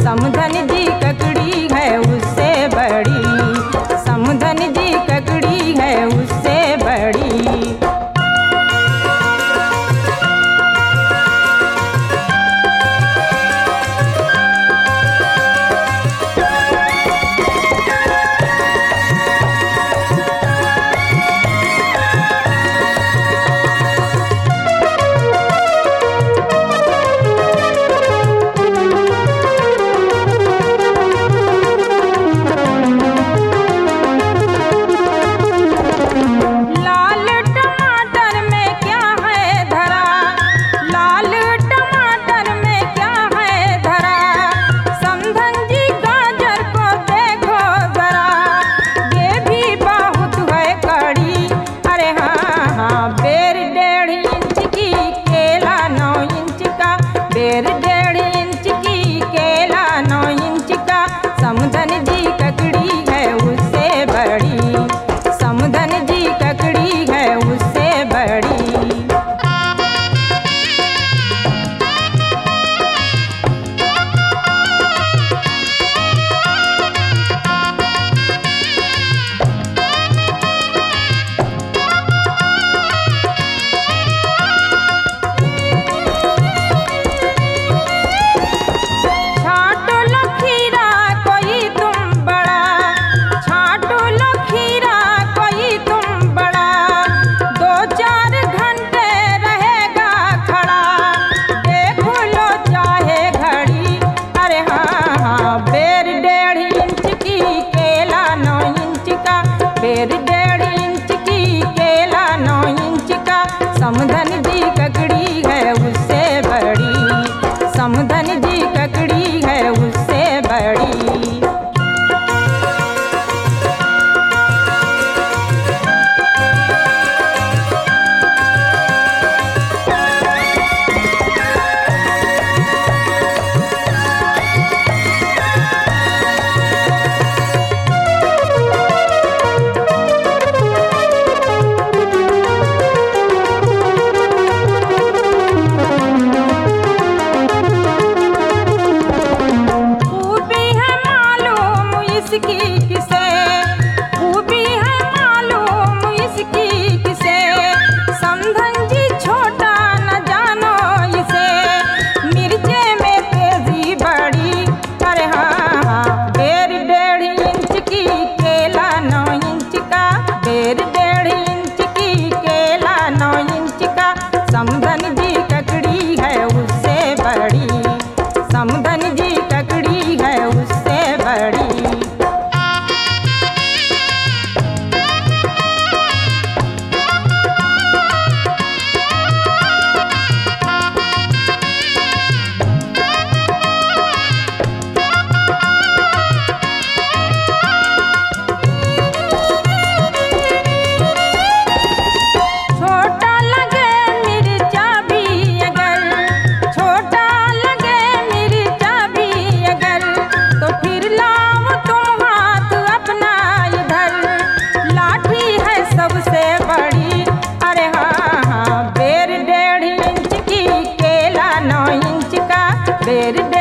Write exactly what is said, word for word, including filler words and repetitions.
समधन जी ककड़ी है उससे बड़ी, समधन जी ककड़ी है उससे बड़ी। बेर डेढ़ इंच की केला नौ इंच का, समधन जी ककड़ी है उससे बड़ी, समधन जी ककड़ी है उससे बड़ी। बेर डेढ़ इंच की केला नौ इंच का, समधन जी ककड़ी है उससे बड़ी, समधन जी ककड़ी है उससे बड़ी। इसकी किसे खूबी है मालूम इसकी किसे, समधन जी छोटा न जानो इसे, मिर्चे में तेजी बड़ी। अरे हाँ हाँ बेर डेढ़ इंच की केला नौ इंच का, बेर डेढ़ इंच की केला नौ इंच का, समधन जी ककड़ी है उससे बड़ी, समधन जी ककड़ी है उससे बड़ी। सबसे बड़ी अरे हाँ हाँ बेर डेढ़ इंच की केला नौ इंच का, बेर